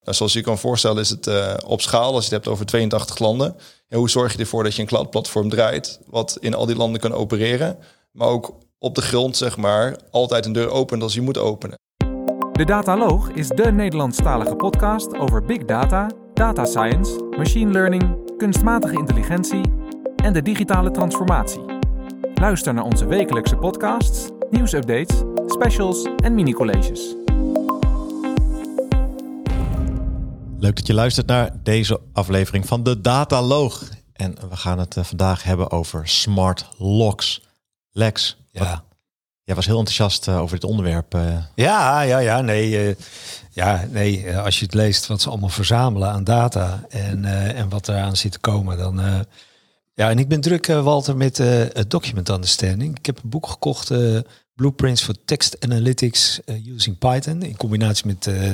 Nou, zoals je je kan voorstellen is het op schaal, als je het hebt over 82 landen. En hoe zorg je ervoor dat je een cloud-platform draait, wat in al die landen kan opereren, maar ook op de grond, zeg maar, altijd een deur opent als je moet openen. De Dataloog is de Nederlandstalige podcast over big data, data science, machine learning, kunstmatige intelligentie en de digitale transformatie. Luister naar onze wekelijkse podcasts, nieuwsupdates, specials en mini-colleges. Leuk dat je luistert naar deze aflevering van de Dataloog. En we gaan het vandaag hebben over smart locks. Lex, jij was heel enthousiast over dit onderwerp. Als je het leest wat ze allemaal verzamelen aan data en wat eraan zit te komen, dan... En ik ben druk, Walter, met het document understanding. Ik heb een boek gekocht, Blueprints for Text Analytics using Python, in combinatie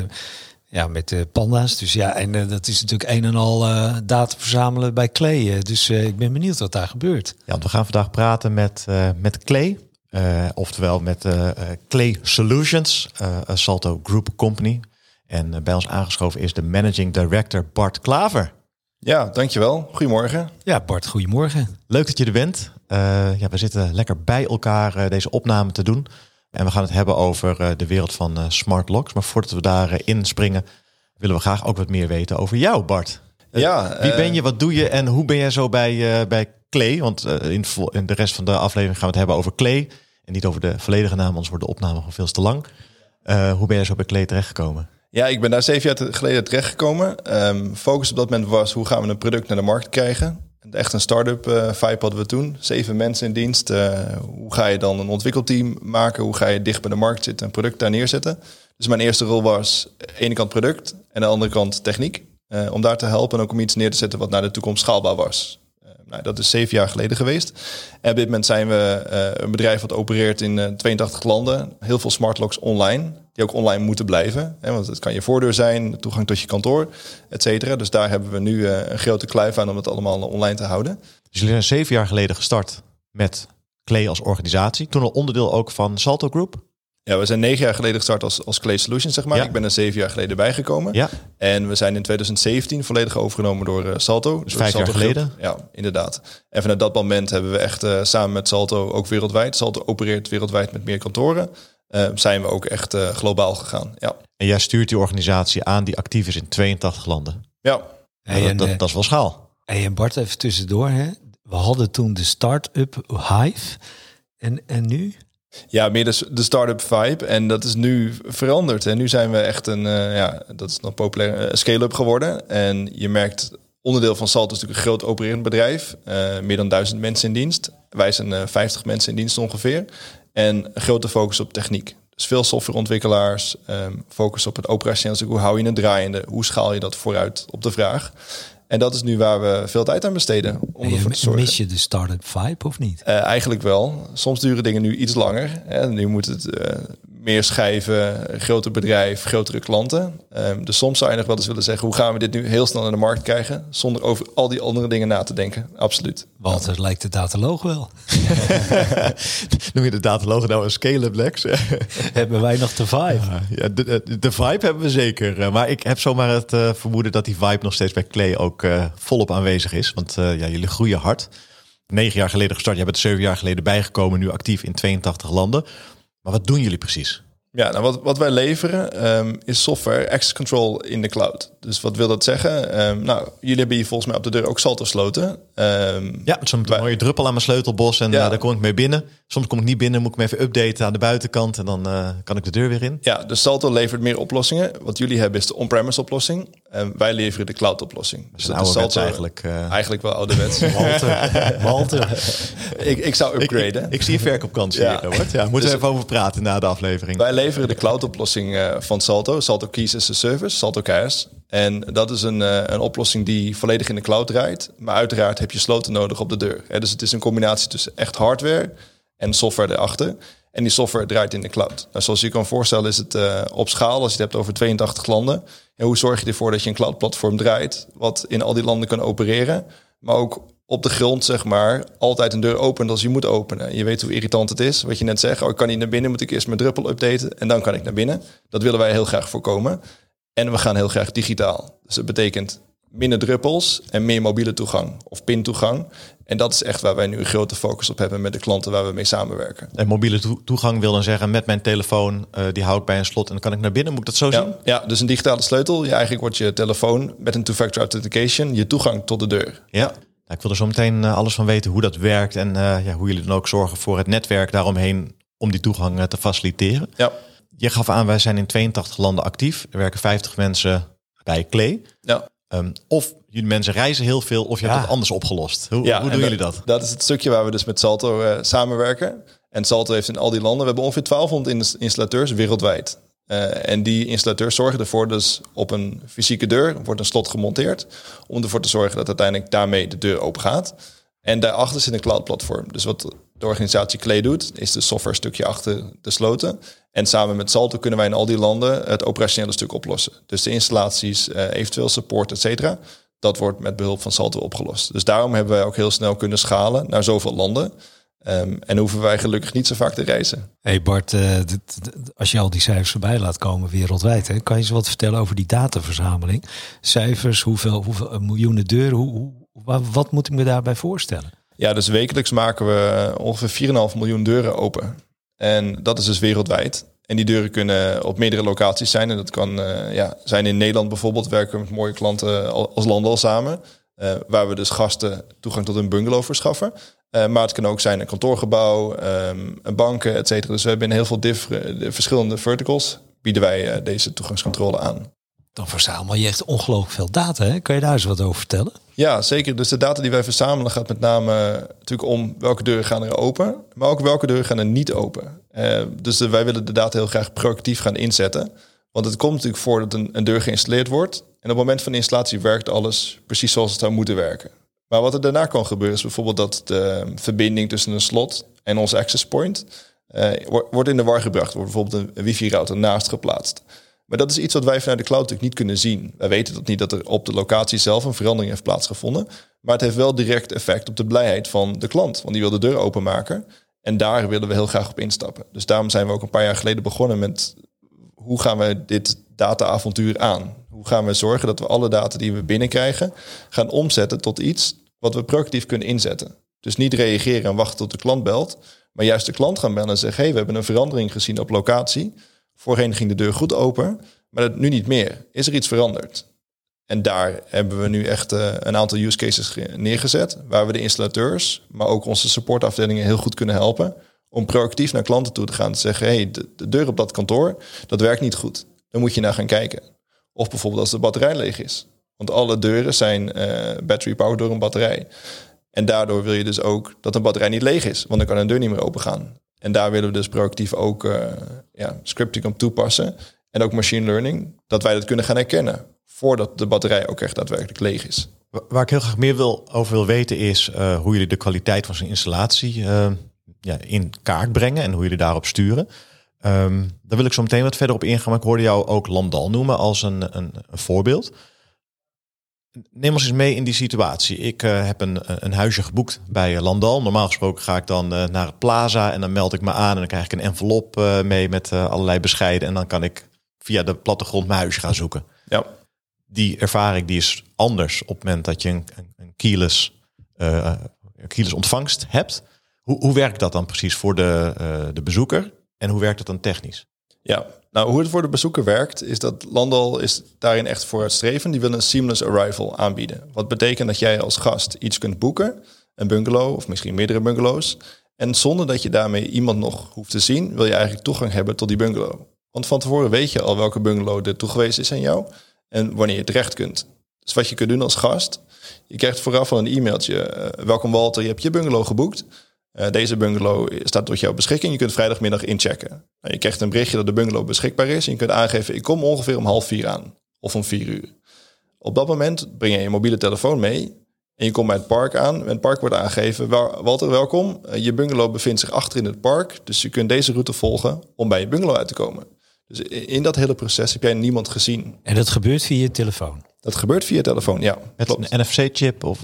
met panda's. Dus dat is natuurlijk een en al data verzamelen bij Clay. Dus ik ben benieuwd wat daar gebeurt. Ja, want we gaan vandaag praten met Clay. Oftewel met Clay Solutions, een Salto Group Company. En bij ons aangeschoven is de Managing Director Bart Klaver. Ja, dankjewel. Goedemorgen. Ja, Bart, goedemorgen. Leuk dat je er bent. We zitten lekker bij elkaar deze opname te doen. En we gaan het hebben over de wereld van smart locks. Maar voordat we daarin inspringen, willen we graag ook wat meer weten over jou, Bart. Wie ben je, wat doe je en hoe ben jij zo bij Clay? Want in de rest van de aflevering gaan we het hebben over Clay. En niet over de volledige naam, anders wordt de opname gewoon veel te lang. Hoe ben jij zo bij Clay terechtgekomen? Ja, ik ben daar 7 jaar geleden terechtgekomen. Focus op dat moment was, hoe gaan we een product naar de markt krijgen? Echt een start-up vibe hadden we toen. 7 mensen in dienst. Hoe ga je dan een ontwikkelteam maken? Hoe ga je dicht bij de markt zitten en product daar neerzetten? Dus mijn eerste rol was aan de ene kant product en aan de andere kant techniek. Om daar te helpen en ook om iets neer te zetten wat naar de toekomst schaalbaar was. Dat is 7 jaar geleden geweest. En op dit moment zijn we een bedrijf wat opereert in 82 landen. Heel veel smart locks online, die ook online moeten blijven. Want het kan je voordeur zijn, toegang tot je kantoor, et cetera. Dus daar hebben we nu een grote kluif aan om het allemaal online te houden. Dus jullie zijn 7 jaar geleden gestart met Clay als organisatie. Toen al onderdeel ook van Salto Group. Ja, we zijn 9 jaar geleden gestart als Clay Solutions, zeg maar. Ja. Ik ben er 7 jaar geleden bijgekomen. Ja. En we zijn in 2017 volledig overgenomen door Salto. Dus 5 jaar geleden? Ja, inderdaad. En vanuit dat moment hebben we echt samen met Salto ook wereldwijd. Salto opereert wereldwijd met meer kantoren. Zijn we ook echt globaal gegaan. Ja. En jij stuurt die organisatie aan die actief is in 82 landen. Ja. Dat is wel schaal. En Bart, even tussendoor. Hè? We hadden toen de start-up Hive. En nu? Ja, meer de start-up vibe. En dat is nu veranderd. En nu zijn we echt dat is nog populair, scale-up geworden. En je merkt, onderdeel van Salto is natuurlijk een groot opererend bedrijf. Meer dan 1000 mensen in dienst. Wij zijn 50 mensen in dienst ongeveer. En een grote focus op techniek. Dus veel softwareontwikkelaars. Focus op het operationeel. Hoe hou je het draaiende? Hoe schaal je dat vooruit op de vraag? En dat is nu waar we veel tijd aan besteden. Om ervoor te zorgen. Mis je de start-up vibe of niet? Eigenlijk wel. Soms duren dingen nu iets langer. Nu moet het meer schijven, groter bedrijf, grotere klanten. Dus soms zou je nog wel eens willen zeggen, hoe gaan we dit nu heel snel naar de markt krijgen, zonder over al die andere dingen na te denken. Absoluut. Walter, lijkt de Dataloog wel. Noem je de Dataloog nou een scale-up, Lex? Hebben wij nog de vibe? Ja, de vibe hebben we zeker. Maar ik heb zomaar het vermoeden dat die vibe nog steeds bij Clay ook volop aanwezig is. Want jullie groeien hard. 9 jaar geleden gestart, je bent er 7 jaar geleden bijgekomen, nu actief in 82 landen. Maar wat doen jullie precies? Ja, nou wat wij leveren is software access control in de cloud. Dus wat wil dat zeggen? Jullie hebben hier volgens mij op de deur ook Salto sloten. Met zo'n mooie druppel aan mijn sleutelbos en daar kom ik mee binnen. Soms kom ik niet binnen, moet ik me even updaten aan de buitenkant en dan kan ik de deur weer in. Ja, dus Salto levert meer oplossingen. Wat jullie hebben is de on-premise oplossing. Wij leveren de cloud oplossing. Dus dat is Salto eigenlijk. Eigenlijk wel ouderwets. Walter. Ik zou upgraden. Ik zie een verkoopkans hier. Moeten we even over praten na de aflevering. Wij leveren de cloud oplossing van Salto. Salto Keys as a Service, Salto KS. En dat is een oplossing die volledig in de cloud draait. Maar uiteraard heb je sloten nodig op de deur. Dus het is een combinatie tussen echt hardware en software erachter. En die software draait in de cloud. Nou, zoals je kan voorstellen is het op schaal, als je het hebt over 82 landen. En hoe zorg je ervoor dat je een cloud-platform draait, wat in al die landen kan opereren, maar ook op de grond, zeg maar, altijd een deur opent als je moet openen. Je weet hoe irritant het is. Wat je net zegt, ik kan niet naar binnen, moet ik eerst mijn druppel updaten en dan kan ik naar binnen. Dat willen wij heel graag voorkomen. En we gaan heel graag digitaal. Dus dat betekent minder druppels en meer mobiele toegang of pintoegang. En dat is echt waar wij nu een grote focus op hebben met de klanten waar we mee samenwerken. En mobiele toegang wil dan zeggen met mijn telefoon, die hou ik bij een slot en dan kan ik naar binnen. Moet ik dat zo zien? Ja, dus een digitale sleutel. Eigenlijk wordt je telefoon met een two-factor authentication je toegang tot de deur. Ja. Nou, ik wil er zo meteen alles van weten hoe dat werkt en hoe jullie dan ook zorgen voor het netwerk daaromheen om die toegang te faciliteren. Ja. Je gaf aan, wij zijn in 82 landen actief. Er werken 50 mensen bij Clay. Ja. Of jullie mensen reizen heel veel of je hebt het anders opgelost. Hoe doen jullie dat? Dat is het stukje waar we dus met Salto samenwerken. En Salto heeft in al die landen, we hebben ongeveer 1200 installateurs wereldwijd. En die installateurs zorgen ervoor, dus op een fysieke deur wordt een slot gemonteerd. Om ervoor te zorgen dat uiteindelijk daarmee de deur open gaat. En daarachter zit een cloud platform. Dus wat de organisatie Clay doet, is de software stukje achter de sloten. En samen met Salto kunnen wij in al die landen het operationele stuk oplossen. Dus de installaties, eventueel support, et cetera. Dat wordt met behulp van Salto opgelost. Dus daarom hebben wij ook heel snel kunnen schalen naar zoveel landen. En hoeven wij gelukkig niet zo vaak te reizen. Hey Bart, als je al die cijfers voorbij laat komen wereldwijd, hè, kan je eens wat vertellen over die dataverzameling? Cijfers, hoeveel miljoenen deuren, wat moet ik me daarbij voorstellen? Ja, dus wekelijks maken we ongeveer 4,5 miljoen deuren open. En dat is dus wereldwijd. En die deuren kunnen op meerdere locaties zijn. En dat kan zijn in Nederland bijvoorbeeld. Werken we met mooie klanten als Landal samen. Waar we dus gasten toegang tot een bungalow verschaffen. Maar het kan ook zijn een kantoorgebouw, een banken, et cetera. Dus we hebben in heel veel verschillende verticals bieden wij deze toegangscontrole aan. Dan verzamel je echt ongelooflijk veel data. Hè? Kan je daar eens wat over vertellen? Ja, zeker. Dus de data die wij verzamelen gaat met name natuurlijk om welke deuren gaan er open. Maar ook welke deuren gaan er niet open. Dus wij willen de data heel graag proactief gaan inzetten. Want het komt natuurlijk voor dat een deur geïnstalleerd wordt. En op het moment van de installatie werkt alles precies zoals het zou moeten werken. Maar wat er daarna kan gebeuren is bijvoorbeeld dat de verbinding tussen een slot en onze access point wordt in de war gebracht. Wordt bijvoorbeeld een wifi-router naast geplaatst. Maar dat is iets wat wij vanuit de cloud natuurlijk niet kunnen zien. Wij weten dat niet dat er op de locatie zelf een verandering heeft plaatsgevonden. Maar het heeft wel direct effect op de blijheid van de klant. Want die wil de deur openmaken. En daar willen we heel graag op instappen. Dus daarom zijn we ook een paar jaar geleden begonnen met hoe gaan we dit data-avontuur aan? Hoe gaan we zorgen dat we alle data die we binnenkrijgen gaan omzetten tot iets wat we proactief kunnen inzetten. Dus niet reageren en wachten tot de klant belt. Maar juist de klant gaan bellen en zeggen, hey, we hebben een verandering gezien op locatie. Voorheen ging de deur goed open, maar nu niet meer. Is er iets veranderd? En daar hebben we nu echt een aantal use cases neergezet, waar we de installateurs, maar ook onze supportafdelingen heel goed kunnen helpen om proactief naar klanten toe te gaan en te zeggen, hey, de deur op dat kantoor, dat werkt niet goed. Daar moet je naar gaan kijken. Of bijvoorbeeld als de batterij leeg is. Want alle deuren zijn battery powered door een batterij. En daardoor wil je dus ook dat een batterij niet leeg is, want dan kan een deur niet meer open gaan. En daar willen we dus proactief ook scripting op toepassen. En ook machine learning, dat wij dat kunnen gaan herkennen voordat de batterij ook echt daadwerkelijk leeg is. Waar ik heel graag meer over wil weten is hoe jullie de kwaliteit van zo'n installatie in kaart brengen en hoe jullie daarop sturen. Daar wil ik zo meteen wat verder op ingaan, maar ik hoorde jou ook Landal noemen als een voorbeeld. Neem ons eens mee in die situatie. Ik heb een huisje geboekt bij Landal. Normaal gesproken ga ik dan naar het Plaza en dan meld ik me aan en dan krijg ik een envelop mee met allerlei bescheiden en dan kan ik via de plattegrond mijn huisje gaan zoeken. Ja. Die ervaring die is anders op het moment dat je een keyless ontvangst hebt. Hoe werkt dat dan precies voor de bezoeker en hoe werkt dat dan technisch? Ja, nou hoe het voor de bezoeker werkt is dat Landal is daarin echt vooruitstrevend. Die wil een seamless arrival aanbieden. Wat betekent dat jij als gast iets kunt boeken, een bungalow of misschien meerdere bungalows. En zonder dat je daarmee iemand nog hoeft te zien, wil je eigenlijk toegang hebben tot die bungalow. Want van tevoren weet je al welke bungalow er toegewezen is aan jou en wanneer je terecht kunt. Dus wat je kunt doen als gast, je krijgt vooraf al een e-mailtje. Welkom Walter, je hebt je bungalow geboekt. Deze bungalow staat tot jouw beschikking. Je kunt vrijdagmiddag inchecken. Nou, je krijgt een berichtje dat de bungalow beschikbaar is. En je kunt aangeven, ik kom ongeveer om 3:30 aan. Of om 4:00. Op dat moment breng je je mobiele telefoon mee. En je komt bij het park aan. En het park wordt aangegeven, Walter, welkom. Je bungalow bevindt zich achter in het park. Dus je kunt deze route volgen om bij je bungalow uit te komen. Dus in dat hele proces heb jij niemand gezien. En dat gebeurt via je telefoon? Dat gebeurt via telefoon, ja. Met klopt. een NFC-chip of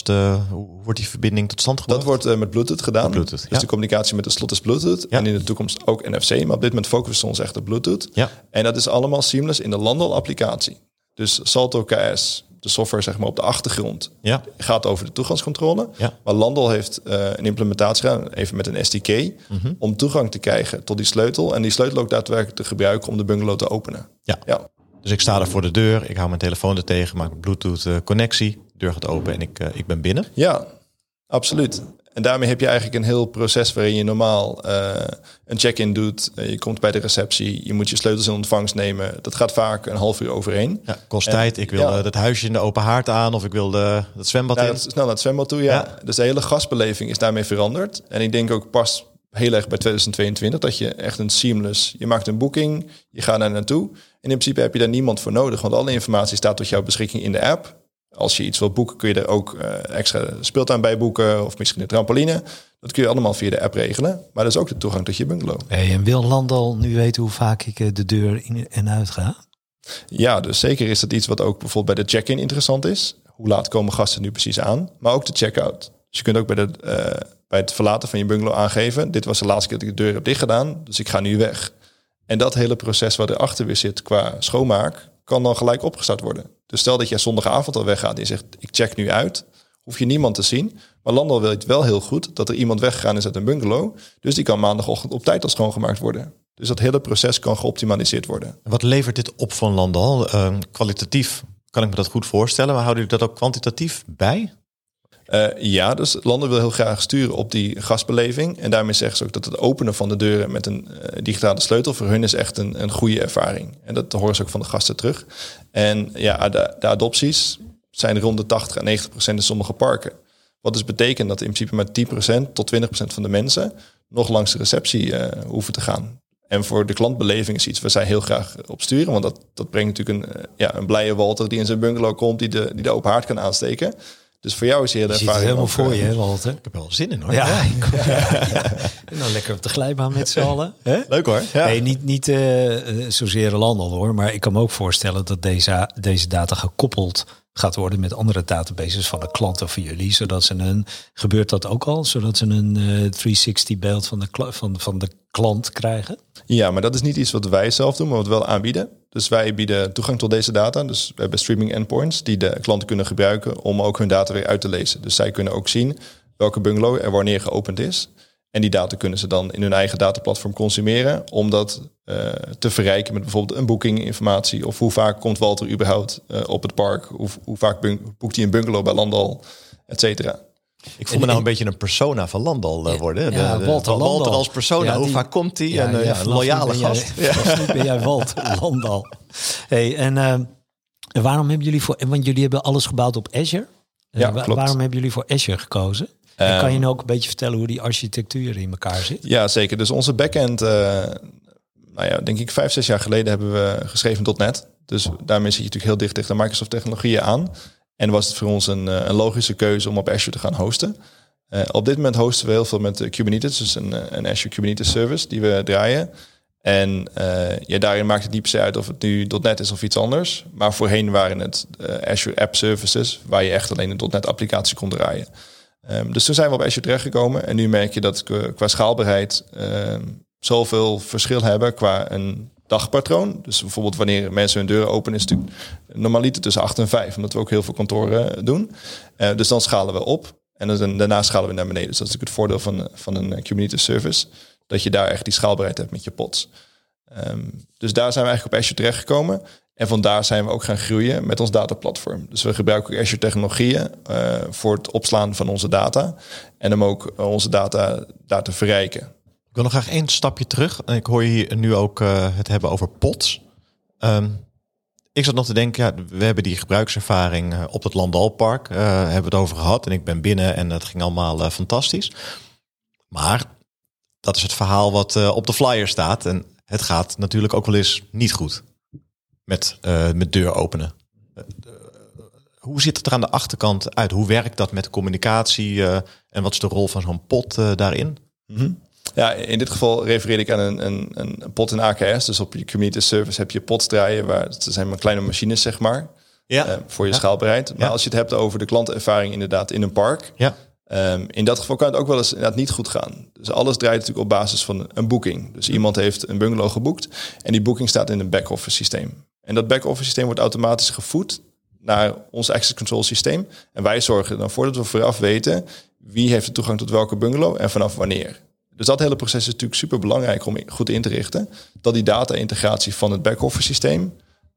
hoe wordt die verbinding tot stand gebracht? Dat wordt met Bluetooth gedaan. Bluetooth, dus ja. de communicatie met de slot is Bluetooth. Ja. En in de toekomst ook NFC. Maar op dit moment focussen we ons echt op Bluetooth. Ja. En dat is allemaal seamless in de Landal-applicatie. Dus Salto KS, de software zeg maar op de achtergrond, gaat over de toegangscontrole. Ja. Maar Landal heeft een implementatie gedaan, even met een SDK, om toegang te krijgen tot die sleutel. En die sleutel ook daadwerkelijk te gebruiken om de bungalow te openen. Ja. Dus ik sta er voor de deur, ik hou mijn telefoon er tegen, maak een Bluetooth-connectie, de deur gaat open en ik ben binnen. Ja, absoluut. En daarmee heb je eigenlijk een heel proces waarin je normaal een check-in doet. Je komt bij de receptie, je moet je sleutels in ontvangst nemen. Dat gaat vaak een half uur overheen. Ja, kost tijd. Ik wil dat huisje in de open haard aan of ik wil het zwembad in. Snel naar het zwembad toe, ja. Dus de hele gastbeleving is daarmee veranderd. En ik denk ook pas heel erg bij 2022 dat je echt een seamless... Je maakt een boeking, je gaat daar naartoe. En in principe heb je daar niemand voor nodig. Want alle informatie staat tot jouw beschikking in de app. Als je iets wilt boeken, kun je er ook extra speeltuin bij boeken. Of misschien een trampoline. Dat kun je allemaal via de app regelen. Maar dat is ook de toegang tot je bungalow. Hey, en wil Landal nu weten hoe vaak ik de deur in en uit ga? Ja, dus zeker is dat iets wat ook bijvoorbeeld bij de check-in interessant is. Hoe laat komen gasten nu precies aan? Maar ook de check-out. Dus je kunt ook bij het verlaten van je bungalow aangeven. Dit was de laatste keer dat ik de deur heb dichtgedaan. Dus ik ga nu weg. En dat hele proces wat erachter weer zit qua schoonmaak, kan dan gelijk opgestart worden. Dus stel dat jij zondagavond al weggaat en je zegt, ik check nu uit. Hoef je niemand te zien. Maar Landal weet wel heel goed dat er iemand weggegaan is uit een bungalow. Dus die kan maandagochtend op tijd al schoongemaakt worden. Dus dat hele proces kan geoptimaliseerd worden. Wat levert dit op van Landal? Kwalitatief kan ik me dat goed voorstellen. Maar houden jullie dat ook kwantitatief bij? Ja, dus Landal wil heel graag sturen op die gastbeleving. En daarmee zeggen ze ook dat het openen van de deuren met een digitale sleutel voor hun is echt een goede ervaring. En dat horen ze ook van de gasten terug. En ja, de adopties zijn rond de 80 en 90% in sommige parken. Wat dus betekent dat in principe maar 10% tot 20% van de mensen nog langs de receptie hoeven te gaan. En voor de klantbeleving is iets waar zij heel graag op sturen. Want dat brengt natuurlijk een blije Walter die in zijn bungalow komt, die de open haard kan aansteken. Dus voor jou is hier de ervaring. Je helemaal ook, voor je, hè, Walter? Ik heb er wel zin in, hoor. Ja. En dan lekker op de glijbaan met z'n allen. Hè? Leuk, hoor. Ja. Nee, niet zozeer Landal, hoor. Maar ik kan me ook voorstellen dat deze data gekoppeld gaat worden met andere databases van de klanten van jullie. Gebeurt dat ook al? Zodat ze een 360 beeld van de klant krijgen? Ja, maar dat is niet iets wat wij zelf doen, maar wat we wel aanbieden. Dus wij bieden toegang tot deze data. Dus we hebben streaming endpoints die de klanten kunnen gebruiken om ook hun data weer uit te lezen. Dus zij kunnen ook zien welke bungalow er wanneer geopend is. En die data kunnen ze dan in hun eigen dataplatform consumeren om dat te verrijken met bijvoorbeeld een bookinginformatie. Of hoe vaak komt Walter überhaupt op het park? Hoe vaak boekt hij een bungalow bij Landal, et cetera. Ik voel me nou een beetje een persona van Landal worden. Ja, Walter als persona. Ja, hoe vaak komt hij? Een loyale gast. Nu ben jij Walter Landal. Hey, en waarom hebben jullie want jullie hebben alles gebouwd op Azure. Ja, klopt. Waarom hebben jullie voor Azure gekozen? En kan je nou ook een beetje vertellen hoe die architectuur in elkaar zit? Ja, zeker. Dus onze backend, denk ik 5-6 jaar geleden hebben we geschreven .NET. Dus daarmee zit je natuurlijk heel dicht tegen de Microsoft technologieën aan. En was het voor ons een logische keuze om op Azure te gaan hosten. Op dit moment hosten we heel veel met Kubernetes. Dus een Azure Kubernetes service die we draaien. En daarin maakt het niet per se uit of het nu .NET is of iets anders. Maar voorheen waren het Azure App Services, waar je echt alleen een .NET applicatie kon draaien. Dus toen zijn we op Azure terechtgekomen. En nu merk je dat qua schaalbaarheid zoveel verschil hebben qua een dagpatroon. Dus bijvoorbeeld wanneer mensen hun deuren openen is het natuurlijk normaliter tussen 8 en 5. Omdat we ook heel veel kantoren doen. Dus dan schalen we op. En daarna schalen we naar beneden. Dus dat is natuurlijk het voordeel van een Kubernetes service. Dat je daar echt die schaalbaarheid hebt met je pods. Dus daar zijn we eigenlijk op Azure terechtgekomen. En vandaar zijn we ook gaan groeien met ons dataplatform. Dus we gebruiken ook Azure technologieën voor het opslaan van onze data. En om ook onze data daar te verrijken. Ik wil nog graag 1 stapje terug. En ik hoor je hier nu ook het hebben over pods. Ik zat nog te denken, we hebben die gebruikservaring op het Landalpark. Hebben we het over gehad. En ik ben binnen en dat ging allemaal fantastisch. Maar dat is het verhaal wat op de flyer staat. En het gaat natuurlijk ook wel eens niet goed met deur openen. Hoe ziet het er aan de achterkant uit? Hoe werkt dat met communicatie? En wat is de rol van zo'n pod daarin? Mm-hmm. Ja, in dit geval refereer ik aan een pod in AKS. Dus op je Kubernetes service heb je pods draaien. Het zijn maar kleine machines, zeg maar. voor je schaalbaarheid. Maar als je het hebt over de klantervaring inderdaad in een park... Ja. In dat geval kan het ook wel eens inderdaad niet goed gaan. Dus alles draait natuurlijk op basis van een boeking. Dus iemand heeft een bungalow geboekt en die boeking staat in een back-office systeem. En dat back-office systeem wordt automatisch gevoed naar ons access control systeem. En wij zorgen er dan voor dat we vooraf weten wie heeft de toegang tot welke bungalow en vanaf wanneer. Dus dat hele proces is natuurlijk super belangrijk om goed in te richten. Dat die data-integratie van het back-office systeem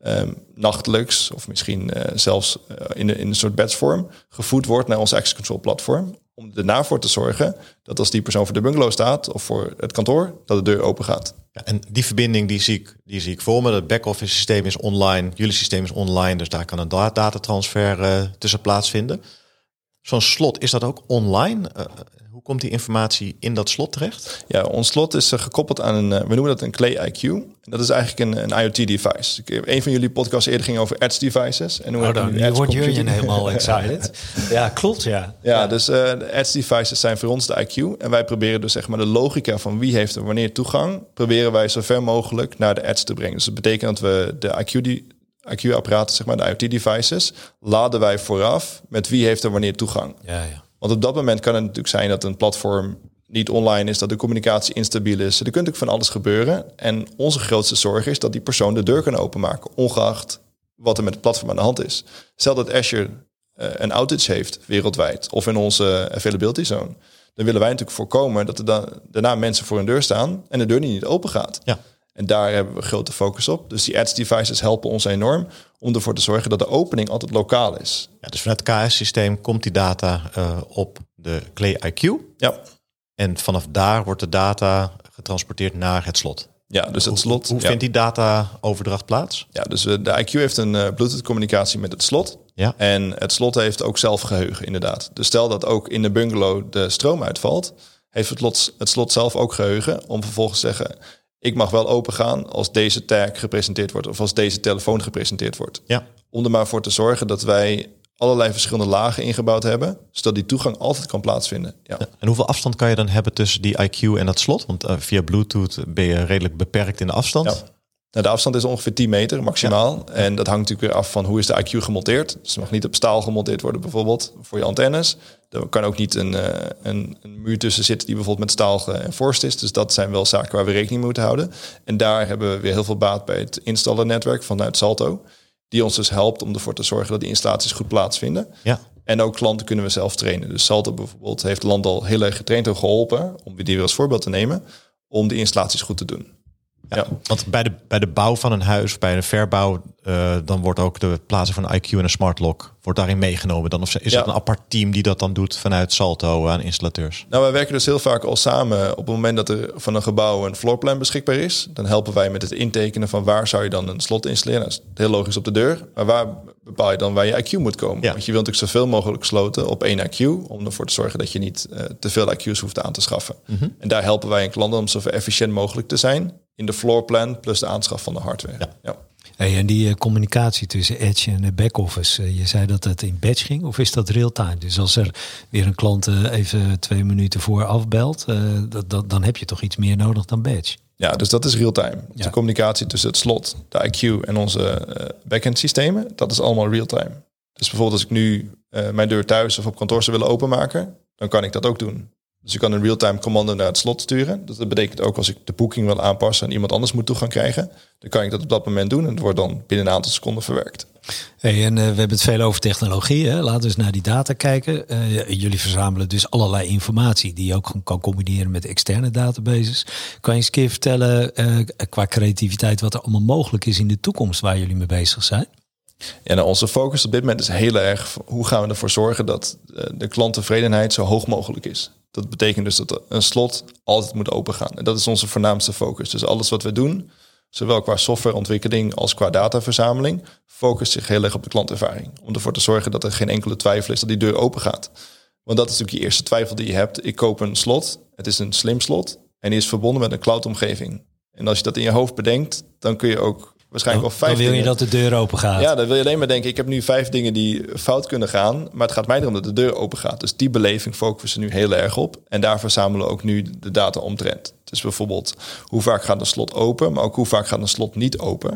nachtelijks of misschien zelfs in een soort batchvorm gevoed wordt naar ons access control platform. Om erna voor te zorgen dat als die persoon voor de bungalow staat of voor het kantoor, dat de deur open gaat. Ja, en die verbinding die zie ik voor me. Het back-office systeem is online, jullie systeem is online, dus daar kan een datatransfer tussen plaatsvinden. Zo'n slot, is dat ook online? Hoe komt die informatie in dat slot terecht? Ja, ons slot is gekoppeld aan we noemen dat een Clay IQ. Dat is eigenlijk een IoT-device. Een van jullie podcasts eerder ging over edge devices. En nu wordt Jurjen helemaal excited. Ja, klopt, ja. Dus de edge devices zijn voor ons de IQ. En wij proberen dus zeg maar de logica van wie heeft er wanneer toegang, proberen wij zo ver mogelijk naar de edge te brengen. Dus dat betekent dat we de IQ-apparaten, zeg maar de IoT-devices, laden wij vooraf met wie heeft er wanneer toegang. Ja. Want op dat moment kan het natuurlijk zijn dat een platform niet online is, dat de communicatie instabiel is. Er kunt natuurlijk van alles gebeuren. En onze grootste zorg is dat die persoon de deur kan openmaken, ongeacht wat er met het platform aan de hand is. Stel dat Azure een outage heeft wereldwijd of in onze availability zone, dan willen wij natuurlijk voorkomen dat er daarna mensen voor hun deur staan en de deur niet open gaat. Ja. En daar hebben we grote focus op. Dus die edge devices helpen ons enorm om ervoor te zorgen dat de opening altijd lokaal is. Ja, dus vanuit het KS-systeem komt die data op de Clay IQ. Ja. En vanaf daar wordt de data getransporteerd naar het slot. Ja, dus het slot. Hoe vindt die data-overdracht plaats? Ja, dus de IQ heeft een Bluetooth-communicatie met het slot. Ja. En het slot heeft ook zelf geheugen, inderdaad. Dus stel dat ook in de bungalow de stroom uitvalt, heeft het slot zelf ook geheugen om vervolgens te zeggen, ik mag wel open gaan als deze tag gepresenteerd wordt of als deze telefoon gepresenteerd wordt. Ja. Om er maar voor te zorgen dat wij allerlei verschillende lagen ingebouwd hebben, zodat die toegang altijd kan plaatsvinden. Ja. En hoeveel afstand kan je dan hebben tussen die IQ en dat slot? Want via Bluetooth ben je redelijk beperkt in de afstand. Ja. Nou, de afstand is ongeveer 10 meter maximaal. Ja. En dat hangt natuurlijk weer af van hoe is de IQ gemonteerd. Dus het mag niet op staal gemonteerd worden bijvoorbeeld voor je antennes. Er kan ook niet een muur tussen zitten die bijvoorbeeld met staal geënforced is. Dus dat zijn wel zaken waar we rekening mee moeten houden. En daar hebben we weer heel veel baat bij het installernetwerk vanuit Salto. Die ons dus helpt om ervoor te zorgen dat die installaties goed plaatsvinden. Ja. En ook klanten kunnen we zelf trainen. Dus Salto bijvoorbeeld heeft land al heel erg getraind en geholpen, om die weer als voorbeeld te nemen, om die installaties goed te doen. Ja. Want bij de bouw van een huis, bij een verbouw, dan wordt ook de plaatsing van een IQ en een smart lock wordt daarin meegenomen. Dan of is het een apart team die dat dan doet vanuit Salto aan installateurs? Nou, wij werken dus heel vaak al samen. Op het moment dat er van een gebouw een floorplan beschikbaar is, dan helpen wij met het intekenen van waar zou je dan een slot installeren. Dat is heel logisch op de deur. Maar waar bepaal je dan waar je IQ moet komen? Ja. Want je wilt natuurlijk zoveel mogelijk sloten op 1 IQ, om ervoor te zorgen dat je niet te veel IQ's hoeft aan te schaffen. Mm-hmm. En daar helpen wij een klant om zo efficiënt mogelijk te zijn in de floorplan plus de aanschaf van de hardware. Ja. Hey, en die communicatie tussen Edge en de back-office, je zei dat het in batch ging, of is dat real-time? Dus als er weer een klant even 2 minuten voor afbelt, dan heb je toch iets meer nodig dan batch? Ja, dus dat is real-time. Ja. De communicatie tussen het slot, de IQ en onze back-end systemen, dat is allemaal real-time. Dus bijvoorbeeld als ik nu mijn deur thuis of op kantoor zou willen openmaken, dan kan ik dat ook doen. Dus je kan een real-time commando naar het slot sturen. Dat betekent ook als ik de boeking wil aanpassen en iemand anders moet toegang krijgen, dan kan ik dat op dat moment doen en het wordt dan binnen een aantal seconden verwerkt. Hey, en we hebben het veel over technologie. Hè? Laten we eens naar die data kijken. Jullie verzamelen dus allerlei informatie die je ook kan combineren met externe databases. Kan je eens een keer vertellen qua creativiteit wat er allemaal mogelijk is in de toekomst waar jullie mee bezig zijn? Ja, nou, onze focus op dit moment is heel erg hoe gaan we ervoor zorgen dat de klanttevredenheid zo hoog mogelijk is. Dat betekent dus dat een slot altijd moet opengaan. En dat is onze voornaamste focus. Dus alles wat we doen, zowel qua softwareontwikkeling als qua dataverzameling, focust zich heel erg op de klantervaring. Om ervoor te zorgen dat er geen enkele twijfel is dat die deur open gaat. Want dat is natuurlijk je eerste twijfel die je hebt. Ik koop een slot, het is een slim slot en die is verbonden met een cloudomgeving. En als je dat in je hoofd bedenkt, dan kun je ook waarschijnlijk wel 5 Dan wil je dingen, dat de deur open gaat. Ja, dan wil je alleen maar denken, ik heb nu 5 dingen die fout kunnen gaan, maar het gaat mij erom dat de deur open gaat. Dus die beleving focussen we nu heel erg op. En daar verzamelen we ook nu de data omtrent. Dus bijvoorbeeld, hoe vaak gaat een slot open, maar ook hoe vaak gaat een slot niet open.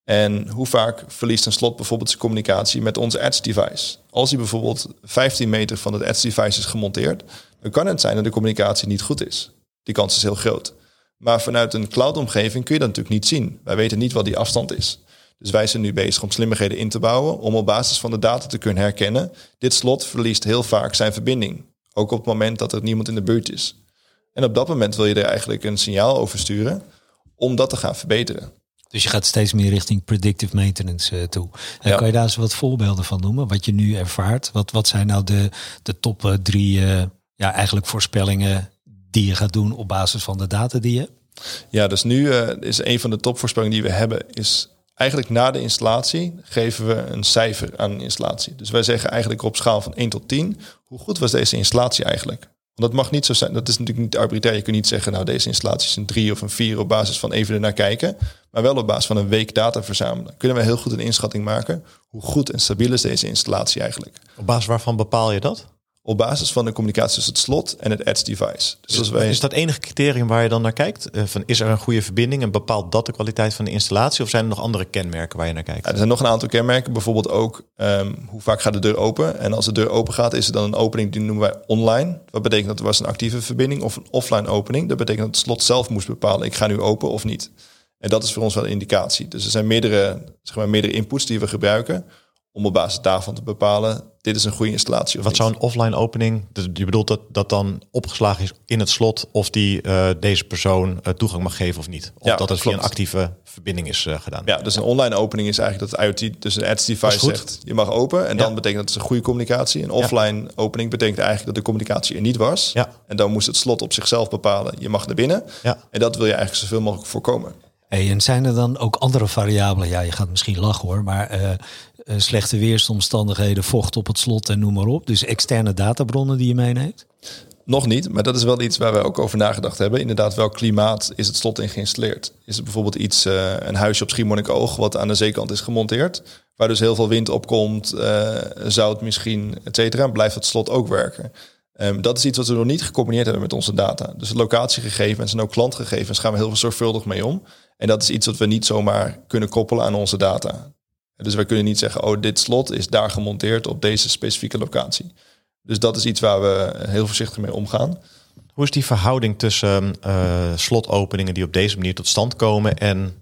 En hoe vaak verliest een slot bijvoorbeeld zijn communicatie met onze Edge device? Als hij bijvoorbeeld 15 meter van het Edge device is gemonteerd, dan kan het zijn dat de communicatie niet goed is. Die kans is heel groot. Maar vanuit een cloud-omgeving kun je dat natuurlijk niet zien. Wij weten niet wat die afstand is. Dus wij zijn nu bezig om slimmigheden in te bouwen om op basis van de data te kunnen herkennen. Dit slot verliest heel vaak zijn verbinding. Ook op het moment dat er niemand in de buurt is. En op dat moment wil je er eigenlijk een signaal over sturen om dat te gaan verbeteren. Dus je gaat steeds meer richting predictive maintenance toe. En kan je daar eens wat voorbeelden van noemen? Wat je nu ervaart? Wat zijn nou de top 3 eigenlijk voorspellingen die je gaat doen op basis van de data die je hebt? Ja, dus nu is een van de topvoorspellingen die we hebben is eigenlijk na de installatie geven we een cijfer aan een installatie. Dus wij zeggen eigenlijk op schaal van 1 tot 10, hoe goed was deze installatie eigenlijk? Want dat mag niet zo zijn. Dat is natuurlijk niet arbitrair. Je kunt niet zeggen, nou deze installatie is een 3 of een 4 op basis van even ernaar kijken. Maar wel op basis van een week data verzamelen. Kunnen we heel goed een inschatting maken hoe goed en stabiel is deze installatie eigenlijk. Op basis waarvan bepaal je dat? Op basis van de communicatie tussen het slot en het Edge device. Dus als wij... Is dat enige criterium waar je dan naar kijkt? Is er een goede verbinding en bepaalt dat de kwaliteit van de installatie? Of zijn er nog andere kenmerken waar je naar kijkt? Ja, er zijn nog een aantal kenmerken. Bijvoorbeeld ook hoe vaak gaat de deur open. En als de deur open gaat, is er dan een opening die noemen wij online. Wat betekent dat er was een actieve verbinding of een offline opening. Dat betekent dat het slot zelf moest bepalen, ik ga nu open of niet. En dat is voor ons wel een indicatie. Dus er zijn meerdere inputs die we gebruiken om op basis daarvan te bepalen, dit is een goede installatie of Wat niet. zou een offline opening, je bedoelt dat dan opgeslagen is in het slot of die deze persoon toegang mag geven of niet? Of dat het via een actieve verbinding is gedaan? Ja, dus een online opening is eigenlijk dat het IoT, dus een Edge device zegt, je mag open. En dan betekent dat het een goede communicatie. Een offline opening betekent eigenlijk dat de communicatie er niet was. Ja. En dan moest het slot op zichzelf bepalen, je mag naar binnen. Ja. En dat wil je eigenlijk zoveel mogelijk voorkomen. Hey, en zijn er dan ook andere variabelen? Ja, je gaat misschien lachen hoor, maar slechte weersomstandigheden, vocht op het slot en noem maar op. Dus externe databronnen die je meeneemt? Nog niet, maar dat is wel iets waar we ook over nagedacht hebben. Inderdaad, welk klimaat is het slot in geïnstalleerd? Is het bijvoorbeeld iets, een huisje op Schiermonnikoog wat aan de zeekant is gemonteerd, waar dus heel veel wind opkomt, zout misschien, et cetera, blijft het slot ook werken? Dat is iets wat we nog niet gecombineerd hebben met onze data. Dus de locatiegegevens en ook klantgegevens gaan we heel zorgvuldig mee om. En dat is iets wat we niet zomaar kunnen koppelen aan onze data. Dus wij kunnen niet zeggen, oh, dit slot is daar gemonteerd op deze specifieke locatie. Dus dat is iets waar we heel voorzichtig mee omgaan. Hoe is die verhouding tussen slotopeningen die op deze manier tot stand komen en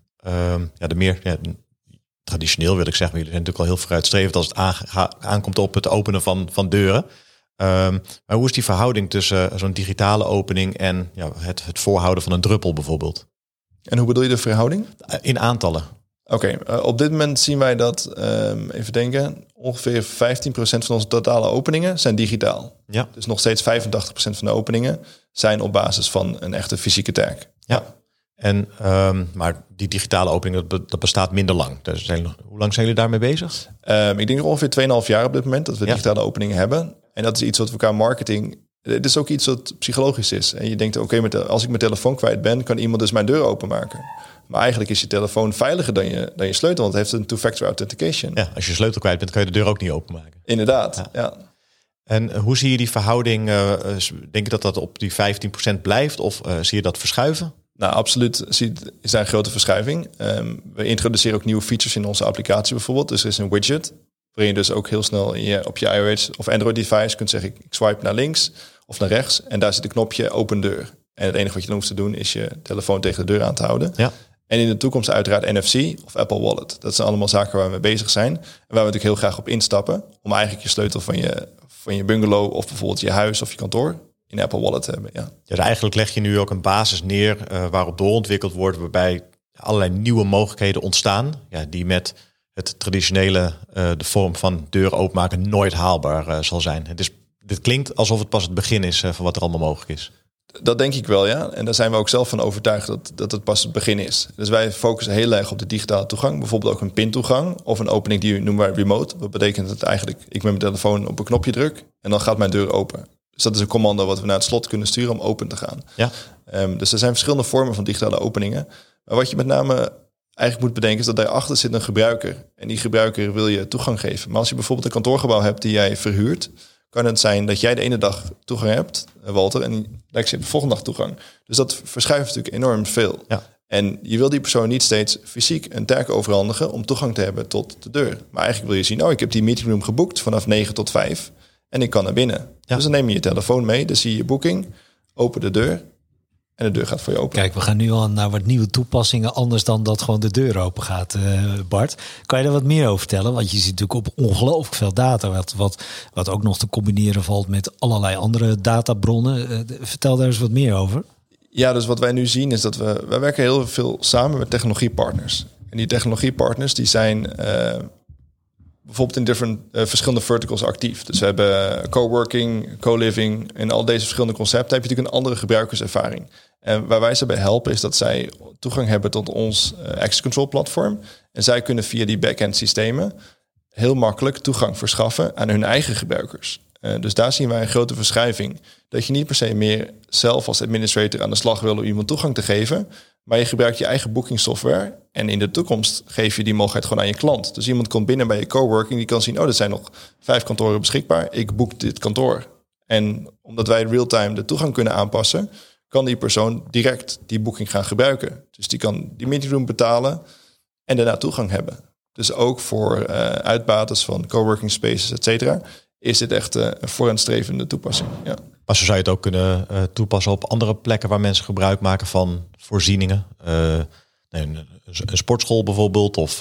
de meer traditioneel wil ik zeggen, jullie zijn natuurlijk al heel vooruitstrevend als het aankomt op het openen van deuren. Maar hoe is die verhouding tussen zo'n digitale opening en het voorhouden van een druppel bijvoorbeeld? En hoe bedoel je de verhouding? In aantallen. Oké, op dit moment zien wij dat, even denken, ongeveer 15% van onze totale openingen zijn digitaal. Ja. Dus nog steeds 85% van de openingen zijn op basis van een echte fysieke tag. Ja. En, maar die digitale opening, dat bestaat minder lang. Dus hoe lang zijn jullie daarmee bezig? Ik denk ongeveer 2,5 jaar op dit moment dat we digitale openingen hebben. En dat is iets wat we qua marketing... Het is ook iets wat psychologisch is. En je denkt, oké, als ik mijn telefoon kwijt ben, kan iemand dus mijn deur openmaken. Maar eigenlijk is je telefoon veiliger dan je sleutel, want het heeft een two-factor authentication. Ja, als je sleutel kwijt bent, kan je de deur ook niet openmaken. Inderdaad, ja. En hoe zie je die verhouding? Denk je dat op die 15% blijft of zie je dat verschuiven? Nou, absoluut is daar een grote verschuiving. We introduceren ook nieuwe features in onze applicatie bijvoorbeeld. Dus er is een widget, waarin je dus ook heel snel op je iOS of Android device kunt zeggen, ik swipe naar links of naar rechts. En daar zit een knopje open deur. En het enige wat je dan hoeft te doen is je telefoon tegen de deur aan te houden. Ja. En in de toekomst uiteraard NFC of Apple Wallet. Dat zijn allemaal zaken waar we mee bezig zijn. En waar we natuurlijk heel graag op instappen. Om eigenlijk je sleutel van je bungalow of bijvoorbeeld je huis of je kantoor in Apple Wallet te hebben. Ja. Dus eigenlijk leg je nu ook een basis neer waarop doorontwikkeld wordt. Waarbij allerlei nieuwe mogelijkheden ontstaan. Ja, die met het traditionele, de vorm van deur openmaken nooit haalbaar zal zijn. Dit klinkt alsof het pas het begin is van wat er allemaal mogelijk is. Dat denk ik wel, ja. En daar zijn we ook zelf van overtuigd dat het pas het begin is. Dus wij focussen heel erg op de digitale toegang. Bijvoorbeeld ook een pintoegang of een opening die noemen wij remote. Dat betekent dat eigenlijk ik met mijn telefoon op een knopje druk en dan gaat mijn deur open. Dus dat is een commando wat we naar het slot kunnen sturen om open te gaan. Ja. Dus er zijn verschillende vormen van digitale openingen. Maar wat je met name eigenlijk moet bedenken is dat daarachter zit een gebruiker. En die gebruiker wil je toegang geven. Maar als je bijvoorbeeld een kantoorgebouw hebt die jij verhuurt, kan het zijn dat jij de ene dag toegang hebt, Walter, en ik heb de volgende dag toegang. Dus dat verschuift natuurlijk enorm veel. Ja. En je wil die persoon niet steeds fysiek een taak overhandigen om toegang te hebben tot de deur. Maar eigenlijk wil je zien, ik heb die meetingroom geboekt vanaf 9 tot 5 en ik kan naar binnen. Ja. Dus dan neem je je telefoon mee, dan zie je je boeking, open de deur en de deur gaat voor je open. Kijk, we gaan nu al naar wat nieuwe toepassingen, anders dan dat gewoon de deur open gaat, Bart. Kan je daar wat meer over vertellen? Want je ziet natuurlijk op ongelooflijk veel data, wat ook nog te combineren valt met allerlei andere databronnen. Vertel daar eens wat meer over. Ja, dus wat wij nu zien is dat wij werken heel veel samen met technologiepartners. En die technologiepartners die zijn bijvoorbeeld in verschillende verticals actief. Dus we hebben coworking, co-living en al deze verschillende concepten heb je natuurlijk een andere gebruikerservaring. En waar wij ze bij helpen is dat zij toegang hebben tot ons access control platform. En zij kunnen via die back-end systemen heel makkelijk toegang verschaffen aan hun eigen gebruikers. Dus daar zien wij een grote verschuiving. Dat je niet per se meer zelf als administrator aan de slag wil om iemand toegang te geven. Maar je gebruikt je eigen boekingssoftware. En in de toekomst geef je die mogelijkheid gewoon aan je klant. Dus iemand komt binnen bij je coworking. Die kan zien, er zijn nog 5 kantoren beschikbaar. Ik boek dit kantoor. En omdat wij real-time de toegang kunnen aanpassen, kan die persoon direct die boeking gaan gebruiken. Dus die kan die meetingroom betalen en daarna toegang hebben. Dus ook voor uitbaters van coworking spaces, et cetera, is dit echt een vooraanstrevende toepassing. Ja. Maar zo zou je het ook kunnen toepassen op andere plekken waar mensen gebruik maken van voorzieningen. Een sportschool bijvoorbeeld, of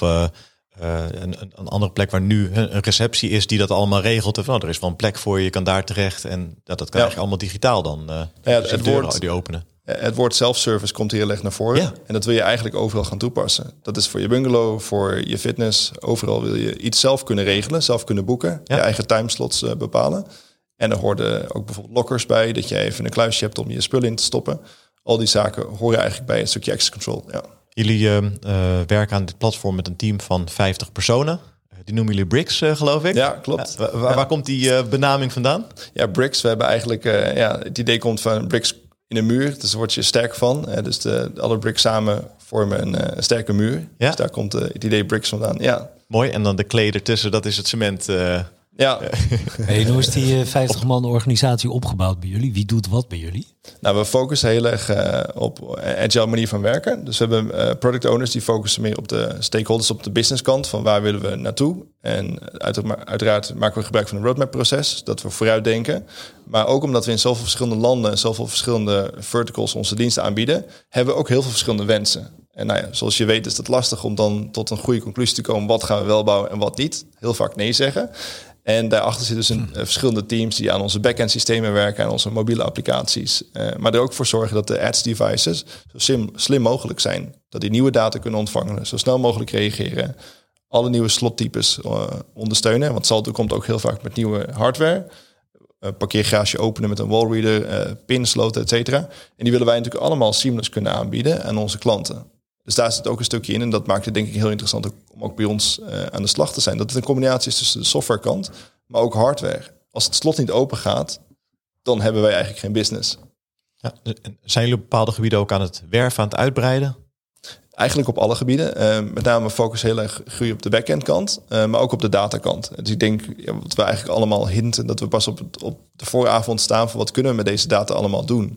een andere plek waar nu een receptie is die dat allemaal regelt. Of, er is wel een plek voor je kan daar terecht. En dat kan eigenlijk allemaal digitaal dan. Het woord die openen. Het woord self-service komt hier heel erg naar voren. Ja. En dat wil je eigenlijk overal gaan toepassen. Dat is voor je bungalow, voor je fitness. Overal wil je iets zelf kunnen regelen, zelf kunnen boeken. Ja. Je eigen timeslots bepalen. En er hoorden ook bijvoorbeeld lockers bij, dat je even een kluisje hebt om je spullen in te stoppen. Al die zaken horen eigenlijk bij een stukje access control. Ja. Jullie werken aan dit platform met een team van 50 personen. Die noemen jullie Bricks, geloof ik. Ja, klopt. Waar komt die benaming vandaan? Ja, Bricks. We hebben eigenlijk het idee komt van Bricks in een muur. Dus daar word je sterk van. Dus alle bricks samen vormen een sterke muur. Ja? Dus daar komt het idee Bricks vandaan. Ja. Mooi. En dan de klei ertussen, dat is het cement. Ja. Hey, hoe is die 50-man organisatie opgebouwd bij jullie? Wie doet wat bij jullie? Nou, we focussen heel erg op agile manier van werken. Dus we hebben product owners die focussen meer op de stakeholders, op de business kant. Van waar willen we naartoe? En uiteraard maken we gebruik van een roadmap proces. Dat we vooruit denken. Maar ook omdat we in zoveel verschillende landen en zoveel verschillende verticals onze diensten aanbieden, hebben we ook heel veel verschillende wensen. En zoals je weet is het lastig om dan tot een goede conclusie te komen. Wat gaan we wel bouwen en wat niet? Heel vaak nee zeggen. En daarachter zitten dus verschillende teams die aan onze back-end systemen werken, aan onze mobiele applicaties. Maar er ook voor zorgen dat de edge devices zo slim mogelijk zijn. Dat die nieuwe data kunnen ontvangen, zo snel mogelijk reageren. Alle nieuwe slottypes ondersteunen. Want Salto komt ook heel vaak met nieuwe hardware. Parkeergarage openen met een wallreader, pinsloten, et cetera. En die willen wij natuurlijk allemaal seamless kunnen aanbieden aan onze klanten. Dus daar zit ook een stukje in. En dat maakt het denk ik heel interessant om ook bij ons aan de slag te zijn. Dat het een combinatie is tussen de softwarekant, maar ook hardware. Als het slot niet open gaat, dan hebben wij eigenlijk geen business. Ja, zijn jullie op bepaalde gebieden ook aan het werven, aan het uitbreiden? Eigenlijk op alle gebieden. Met name focus heel erg groei op de back-end kant, maar ook op de datakant. Dus ik denk, wat we eigenlijk allemaal hinten, dat we pas op de vooravond staan van wat kunnen we met deze data allemaal doen.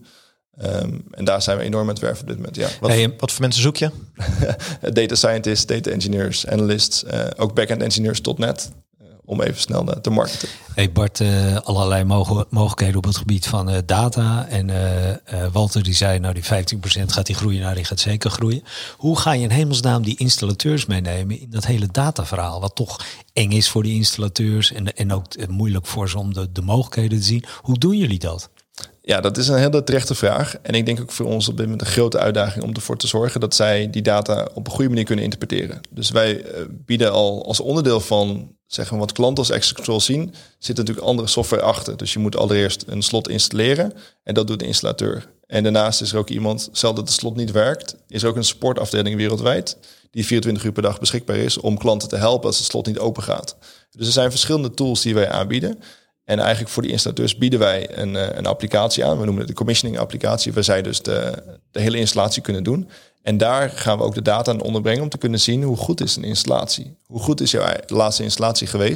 En daar zijn we enorm aan het werven op dit moment. Ja. Wat voor mensen zoek je? Data scientists, data engineers, analysts, ook back-end engineers .NET. Om even snel te marketen. Hey Bart, allerlei mogelijkheden op het gebied van data. En Walter die zei, die 15% gaat die groeien, die gaat zeker groeien. Hoe ga je in hemelsnaam die installateurs meenemen in dat hele dataverhaal? Wat toch eng is voor die installateurs en ook moeilijk voor ze om de mogelijkheden te zien. Hoe doen jullie dat? Ja, dat is een hele terechte vraag. En ik denk ook voor ons op dit moment een grote uitdaging om ervoor te zorgen dat zij die data op een goede manier kunnen interpreteren. Dus wij bieden al als onderdeel van wat klanten als access control zien, zit natuurlijk andere software achter. Dus je moet allereerst een slot installeren en dat doet de installateur. En daarnaast is er ook iemand, stel dat de slot niet werkt, is er ook een supportafdeling wereldwijd die 24 uur per dag beschikbaar is om klanten te helpen als het slot niet open gaat. Dus er zijn verschillende tools die wij aanbieden. En eigenlijk voor die installateurs bieden wij een applicatie aan. We noemen het de commissioning applicatie, waar zij dus de hele installatie kunnen doen. En daar gaan we ook de data aan onderbrengen om te kunnen zien hoe goed is een installatie. Hoe goed is jouw laatste installatie geweest?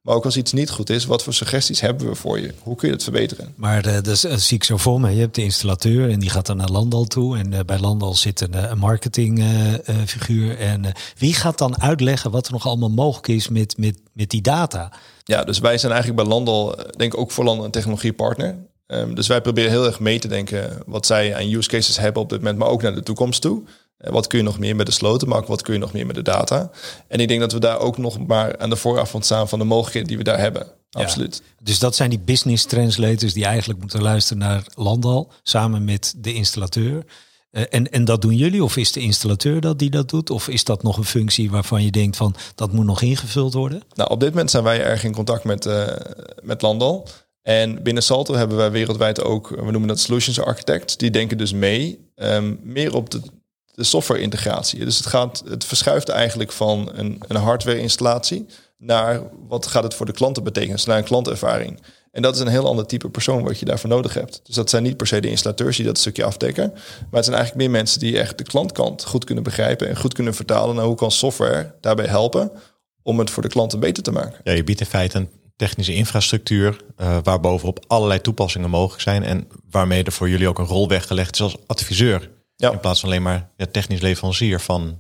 Maar ook als iets niet goed is, wat voor suggesties hebben we voor je? Hoe kun je het verbeteren? Maar dat zie ik zo voor me. Je hebt de installateur en die gaat dan naar Landal toe. En bij Landal zit een marketingfiguur. En wie gaat dan uitleggen wat er nog allemaal mogelijk is met die data? Ja, dus wij zijn eigenlijk bij Landal, denk ik ook voor Landal een technologiepartner. Dus wij proberen heel erg mee te denken wat zij aan use cases hebben op dit moment, maar ook naar de toekomst toe. Wat kun je nog meer met de sloten, maar ook wat kun je nog meer met de data? En ik denk dat we daar ook nog maar aan de voorafgrond staan van de mogelijkheden die we daar hebben. Absoluut. Ja, dus dat zijn die business translators die eigenlijk moeten luisteren naar Landal samen met de installateur. En dat doen jullie? Of is de installateur die dat doet? Of is dat nog een functie waarvan je denkt van dat moet nog ingevuld worden? Nou, op dit moment zijn wij erg in contact met Landal. En binnen Salto hebben wij wereldwijd ook, we noemen dat solutions architects. Die denken dus mee meer op de software integratie. Dus het verschuift eigenlijk van een hardware installatie naar wat gaat het voor de klanten betekenen, dus naar een klantervaring. En dat is een heel ander type persoon wat je daarvoor nodig hebt. Dus dat zijn niet per se de installateurs die dat stukje afdekken, maar het zijn eigenlijk meer mensen die echt de klantkant goed kunnen begrijpen en goed kunnen vertalen naar hoe kan software daarbij helpen om het voor de klanten beter te maken. Ja, je biedt in feite een technische infrastructuur waar bovenop allerlei toepassingen mogelijk zijn en waarmee er voor jullie ook een rol weggelegd is als adviseur. Ja. In plaats van alleen maar technisch leverancier van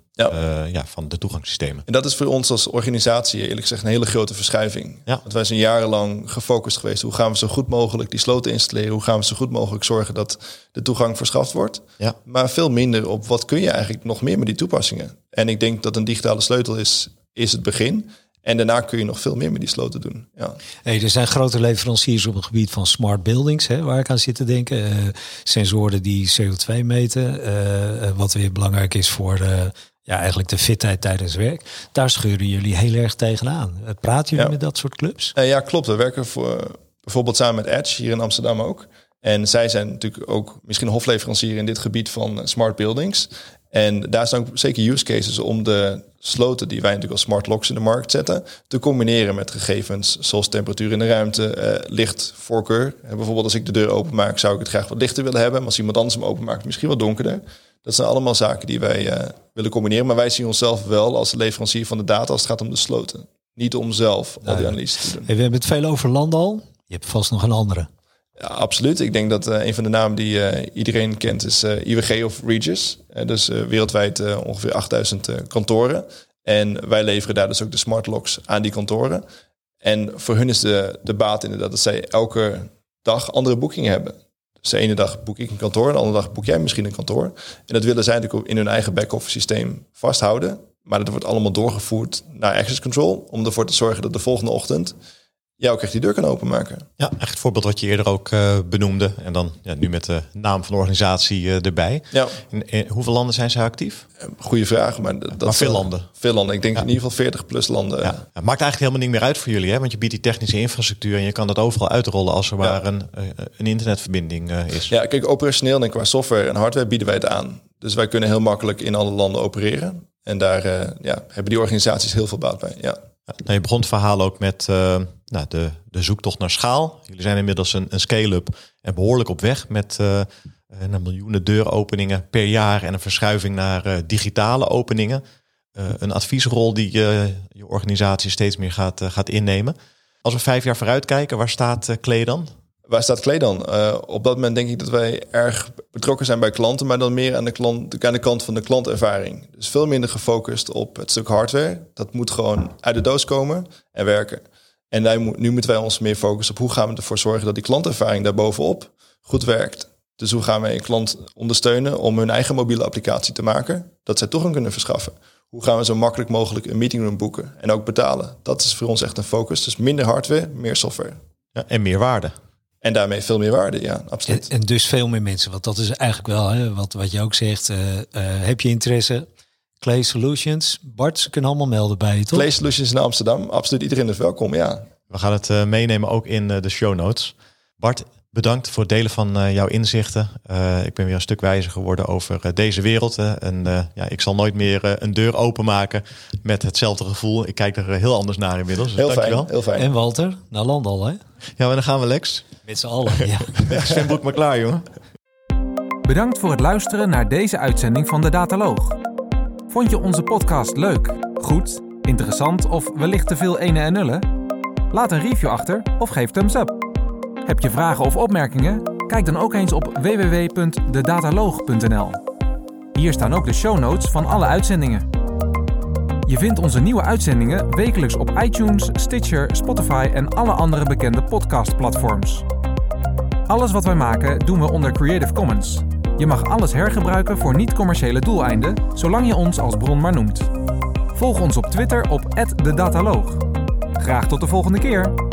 de toegangssystemen. En dat is voor ons als organisatie eerlijk gezegd een hele grote verschuiving. Ja. Want wij zijn jarenlang gefocust geweest. Hoe gaan we zo goed mogelijk die sloten installeren? Hoe gaan we zo goed mogelijk zorgen dat de toegang verschaft wordt? Ja. Maar veel minder op wat kun je eigenlijk nog meer met die toepassingen. En ik denk dat een digitale sleutel is het begin. En daarna kun je nog veel meer met die sloten doen. Ja. Hey, er zijn grote leveranciers op het gebied van smart buildings, waar ik aan zit te denken. Sensoren die CO2 meten. Wat weer belangrijk is voor eigenlijk de fitheid tijdens werk. Daar scheuren jullie heel erg tegenaan. Praten jullie met dat soort clubs? Ja, klopt. We werken bijvoorbeeld samen met Edge hier in Amsterdam ook. En zij zijn natuurlijk ook misschien een hofleverancier in dit gebied van smart buildings. En daar zijn ook zeker use cases om de sloten die wij natuurlijk als smart locks in de markt zetten, te combineren met gegevens zoals temperatuur in de ruimte, lichtvoorkeur. Bijvoorbeeld als ik de deur openmaak, zou ik het graag wat lichter willen hebben. Maar als iemand anders hem openmaakt, misschien wat donkerder. Dat zijn allemaal zaken die wij willen combineren. Maar wij zien onszelf wel als de leverancier van de data als het gaat om de sloten. Niet om zelf al die analyse te doen. Hey, we hebben het veel over Landal. Je hebt vast nog een andere. Ja, absoluut. Ik denk dat een van de namen die iedereen kent is IWG of Regis. Dus wereldwijd ongeveer 8000 kantoren. En wij leveren daar dus ook de smart locks aan die kantoren. En voor hun is de baat inderdaad dat zij elke dag andere boekingen hebben. Dus de ene dag boek ik een kantoor, de andere dag boek jij misschien een kantoor. En dat willen zij natuurlijk in hun eigen back-office systeem vasthouden. Maar dat wordt allemaal doorgevoerd naar access control om ervoor te zorgen dat de volgende ochtend jij ook echt die deur kan openmaken. Ja, echt het voorbeeld wat je eerder ook benoemde. En dan nu met de naam van de organisatie erbij. Ja. In hoeveel landen zijn zij actief? Goeie vraag. Maar veel landen. Veel landen. Ik denk in ieder geval 40 plus landen. Ja. Het maakt eigenlijk helemaal niet meer uit voor jullie. Hè? Want je biedt die technische infrastructuur en je kan dat overal uitrollen als er maar een internetverbinding is. Ja, kijk, operationeel en qua software en hardware bieden wij het aan. Dus wij kunnen heel makkelijk in alle landen opereren. En daar hebben die organisaties heel veel baat bij. Ja. Je begon het verhaal ook met de zoektocht naar schaal. Jullie zijn inmiddels een scale-up en behoorlijk op weg met miljoenen deuropeningen per jaar en een verschuiving naar digitale openingen. Een adviesrol die je organisatie steeds meer gaat innemen. Als we 5 jaar vooruit kijken, waar staat Klee dan? Waar staat Klee dan? Op dat moment denk ik dat wij erg betrokken zijn bij klanten, maar dan meer aan de kant van de klantervaring. Dus veel minder gefocust op het stuk hardware. Dat moet gewoon uit de doos komen en werken. En nu moeten wij ons meer focussen op hoe gaan we ervoor zorgen dat die klantervaring daarbovenop goed werkt. Dus hoe gaan wij een klant ondersteunen om hun eigen mobiele applicatie te maken, dat zij toegang kunnen verschaffen. Hoe gaan we zo makkelijk mogelijk een meetingroom boeken en ook betalen. Dat is voor ons echt een focus. Dus minder hardware, meer software. Ja, en meer waarde. En daarmee veel meer waarde, ja, absoluut. En dus veel meer mensen, want dat is eigenlijk wel wat je ook zegt. Heb je interesse? Klee Solutions. Bart, ze kunnen allemaal melden bij je, toch? Klee Solutions in Amsterdam. Absoluut, iedereen is welkom, ja. We gaan het meenemen ook in de show notes. Bart, bedankt voor het delen van jouw inzichten. Ik ben weer een stuk wijzer geworden over deze wereld. Ik zal nooit meer een deur openmaken met hetzelfde gevoel. Ik kijk er heel anders naar inmiddels. Dus heel fijn. En Walter, naar Landal, hè? Ja, maar dan gaan we, Lex. Met z'n allen, ja. Zwembroek maar klaar, jongen. Bedankt voor het luisteren naar deze uitzending van de Dataloog. Vond je onze podcast leuk, goed, interessant of wellicht te veel enen en nullen? Laat een review achter of geef thumbs up. Heb je vragen of opmerkingen? Kijk dan ook eens op www.dedataloog.nl. Hier staan ook de show notes van alle uitzendingen. Je vindt onze nieuwe uitzendingen wekelijks op iTunes, Stitcher, Spotify en alle andere bekende podcastplatforms. Alles wat wij maken doen we onder Creative Commons. Je mag alles hergebruiken voor niet-commerciële doeleinden, zolang je ons als bron maar noemt. Volg ons op Twitter op @dedataloog. Graag tot de volgende keer!